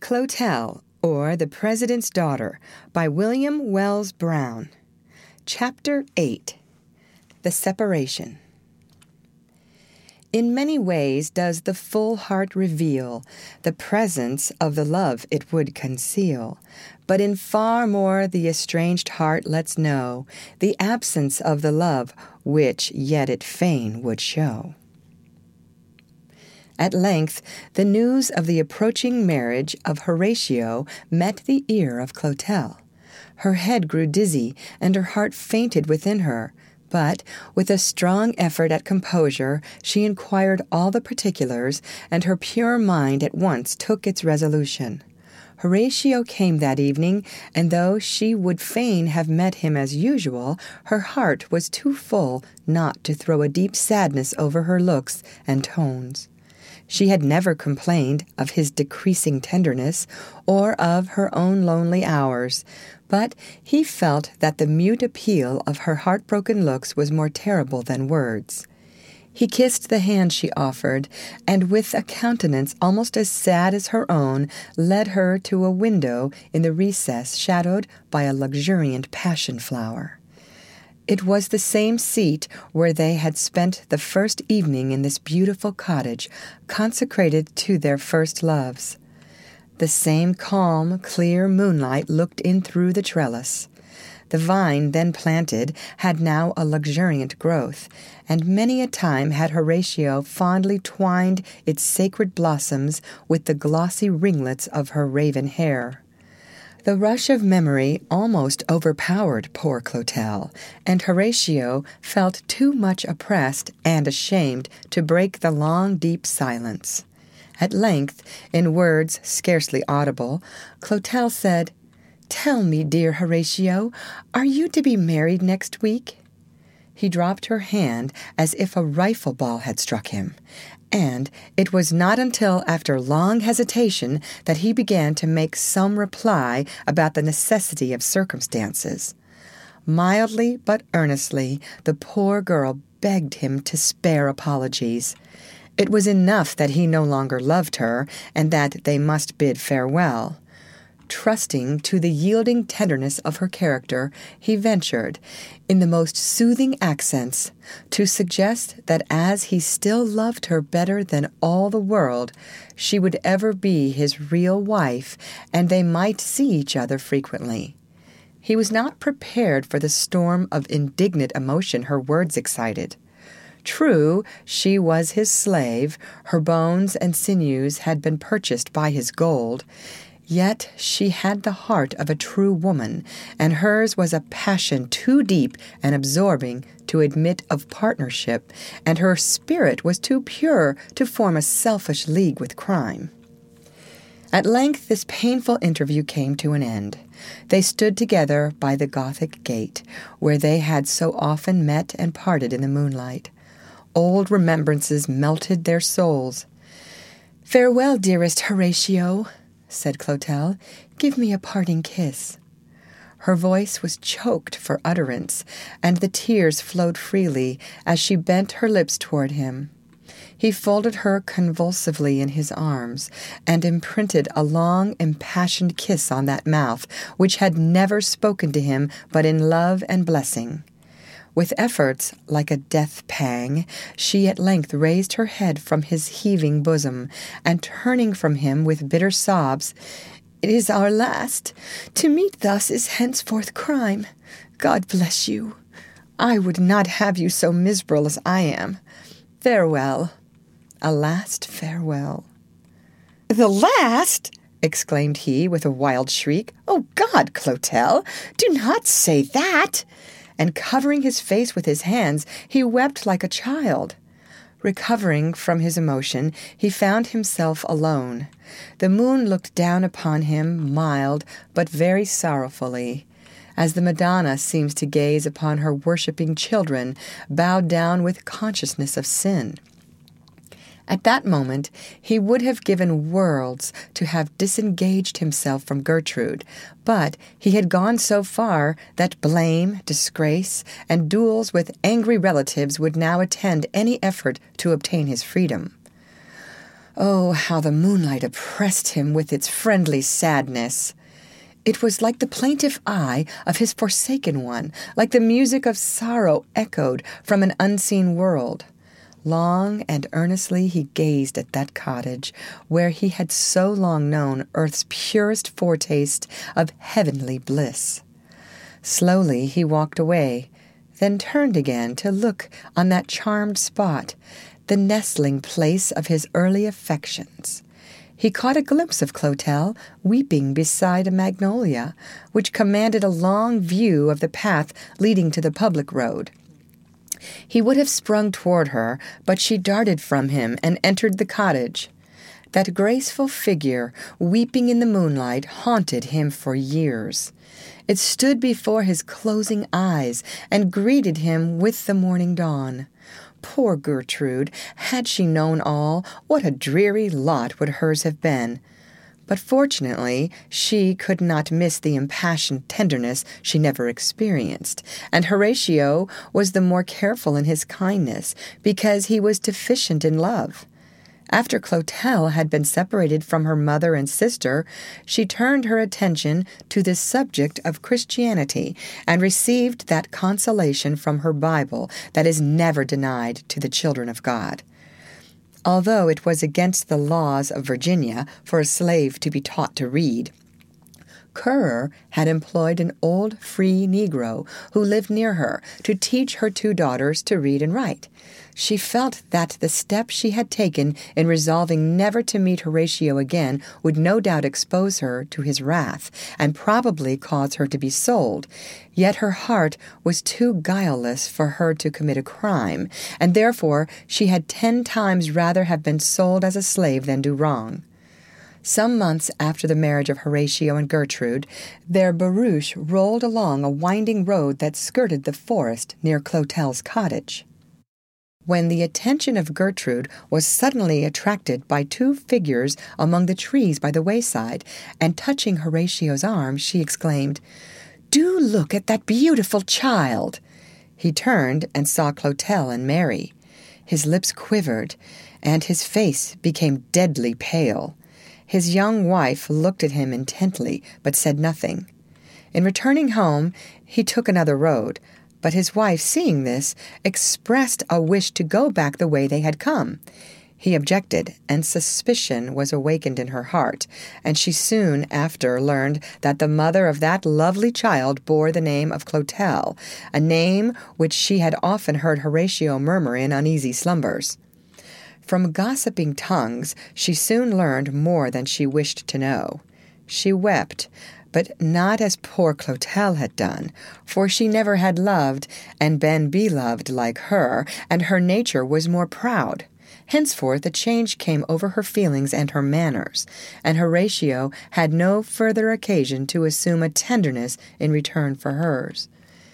Clotel, or The President's Daughter, by William Wells Brown. Chapter 8. The Separation. In many ways does the full heart reveal the presence of the love it would conceal, but in far more the estranged heart lets know the absence of the love which yet it fain would show. At length, the news of the approaching marriage of Horatio met the ear of Clotel. Her head grew dizzy, and her heart fainted within her, but, with a strong effort at composure, she inquired all the particulars, and her pure mind at once took its resolution. Horatio came that evening, and though she would fain have met him as usual, her heart was too full not to throw a deep sadness over her looks and tones. She had never complained of his decreasing tenderness or of her own lonely hours, but he felt that the mute appeal of her heartbroken looks was more terrible than words. He kissed the hand she offered, and with a countenance almost as sad as her own, led her to a window in the recess shadowed by a luxuriant passion flower. It was the same seat where they had spent the first evening in this beautiful cottage, consecrated to their first loves. The same calm, clear moonlight looked in through the trellis. The vine then planted had now a luxuriant growth, and many a time had Horatio fondly twined its sacred blossoms with the glossy ringlets of her raven hair. The rush of memory almost overpowered poor Clotel, and Horatio felt too much oppressed and ashamed to break the long, deep silence. At length, in words scarcely audible, Clotel said, "Tell me, dear Horatio, are you to be married next week?" He dropped her hand as if a rifle ball had struck him, and it was not until after long hesitation that he began to make some reply about the necessity of circumstances. Mildly but earnestly, the poor girl begged him to spare apologies. It was enough that he no longer loved her, and that they must bid farewell. Trusting to the yielding tenderness of her character, he ventured, in the most soothing accents, to suggest that as he still loved her better than all the world, she would ever be his real wife, and they might see each other frequently. He was not prepared for the storm of indignant emotion her words excited. True, she was his slave, her bones and sinews had been purchased by his gold, yet she had the heart of a true woman, and hers was a passion too deep and absorbing to admit of partnership, and her spirit was too pure to form a selfish league with crime. At length this painful interview came to an end. They stood together by the Gothic gate, where they had so often met and parted in the moonlight. Old remembrances melted their souls. "Farewell, dearest Horatio," said Clotel. "Give me a parting kiss." Her voice was choked for utterance, and the tears flowed freely as she bent her lips toward him. He folded her convulsively in his arms, and imprinted a long, impassioned kiss on that mouth which had never spoken to him but in love and blessing. With efforts like a death pang, she at length raised her head from his heaving bosom, and turning from him with bitter sobs, "It is our last. To meet thus is henceforth crime. God bless you. I would not have you so miserable as I am. Farewell. A last farewell." "The last?" exclaimed he with a wild shriek. "Oh God, Clotel, do not say that!" And covering his face with his hands, he wept like a child. Recovering from his emotion, he found himself alone. The moon looked down upon him, mild, but very sorrowfully, as the Madonna seems to gaze upon her worshipping children, bowed down with consciousness of sin. At that moment he would have given worlds to have disengaged himself from Gertrude, but he had gone so far that blame, disgrace, and duels with angry relatives would now attend any effort to obtain his freedom. Oh, how the moonlight oppressed him with its friendly sadness! It was like the plaintive eye of his forsaken one, like the music of sorrow echoed from an unseen world. Long and earnestly he gazed at that cottage, where he had so long known earth's purest foretaste of heavenly bliss. Slowly he walked away, then turned again to look on that charmed spot, the nestling place of his early affections. He caught a glimpse of Clotel weeping beside a magnolia, which commanded a long view of the path leading to the public road. He would have sprung toward her, but she darted from him and entered the cottage. That graceful figure, weeping in the moonlight, haunted him for years. It stood before his closing eyes and greeted him with the morning dawn. Poor Gertrude, had she known all, what a dreary lot would hers have been. But fortunately, she could not miss the impassioned tenderness she never experienced, and Horatio was the more careful in his kindness, because he was deficient in love. After Clotel had been separated from her mother and sister, she turned her attention to the subject of Christianity and received that consolation from her Bible that is never denied to the children of God. Although it was against the laws of Virginia for a slave to be taught to read, Currer had employed an old free Negro who lived near her to teach her 2 daughters to read and write. She felt that the step she had taken in resolving never to meet Horatio again would no doubt expose her to his wrath, and probably cause her to be sold. Yet her heart was too guileless for her to commit a crime, and therefore she had 10 times rather have been sold as a slave than do wrong. Some months after the marriage of Horatio and Gertrude, their barouche rolled along a winding road that skirted the forest near Clotel's cottage. When the attention of Gertrude was suddenly attracted by 2 figures among the trees by the wayside, and touching Horatio's arm, she exclaimed, "Do look at that beautiful child!" He turned and saw Clotel and Mary. His lips quivered, and his face became deadly pale. His young wife looked at him intently, but said nothing. In returning home, he took another road, but his wife, seeing this, expressed a wish to go back the way they had come. He objected, and suspicion was awakened in her heart, and she soon after learned that the mother of that lovely child bore the name of Clotel, a name which she had often heard Horatio murmur in uneasy slumbers. From gossiping tongues, she soon learned more than she wished to know. She wept, but not as poor Clotel had done, for she never had loved and been beloved like her, and her nature was more proud. Henceforth a change came over her feelings and her manners, and Horatio had no further occasion to assume a tenderness in return for hers.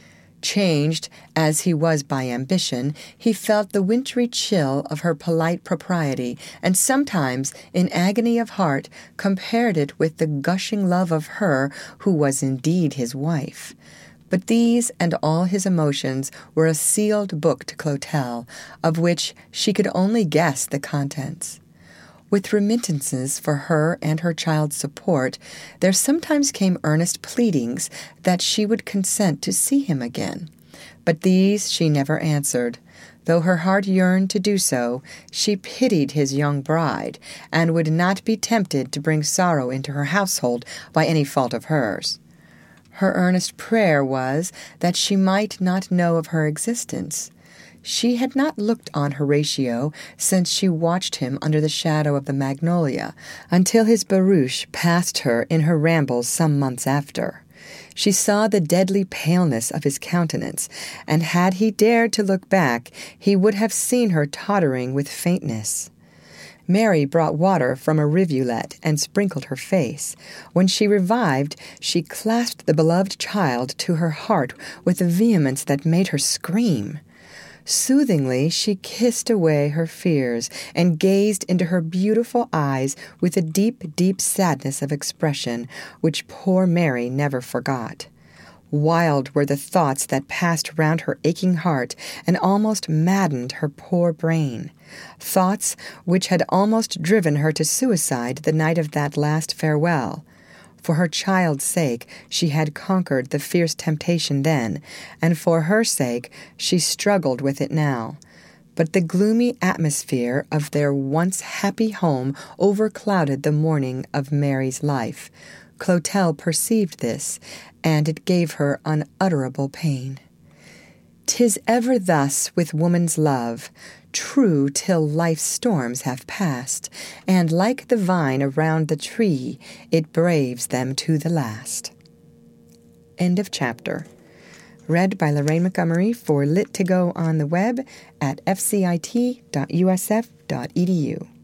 Changed as he was by ambition, he felt the wintry chill of her polite propriety, and sometimes, in agony of heart, compared it with the gushing love of her who was indeed his wife. But these and all his emotions were a sealed book to Clotel, of which she could only guess the contents. With remittances for her and her child's support, there sometimes came earnest pleadings that she would consent to see him again. But these she never answered. Though her heart yearned to do so, she pitied his young bride, and would not be tempted to bring sorrow into her household by any fault of hers. Her earnest prayer was that she might not know of her existence. She had not looked on Horatio since she watched him under the shadow of the magnolia, until his barouche passed her in her rambles some months after. She saw the deadly paleness of his countenance, and had he dared to look back, he would have seen her tottering with faintness. Mary brought water from a rivulet and sprinkled her face. When she revived, she clasped the beloved child to her heart with a vehemence that made her scream. Soothingly, she kissed away her fears and gazed into her beautiful eyes with a deep, deep sadness of expression, which poor Mary never forgot. Wild were the thoughts that passed round her aching heart and almost maddened her poor brain. Thoughts which had almost driven her to suicide the night of that last farewell. For her child's sake she had conquered the fierce temptation then, and for her sake she struggled with it now. But the gloomy atmosphere of their once happy home overclouded the morning of Mary's life. Clotel perceived this, and it gave her unutterable pain. "'Tis ever thus with woman's love, true till life's storms have passed, and like the vine around the tree, it braves them to the last." End of chapter. Read by Lorraine Montgomery for Lit2Go on the web at fcit.usf.edu.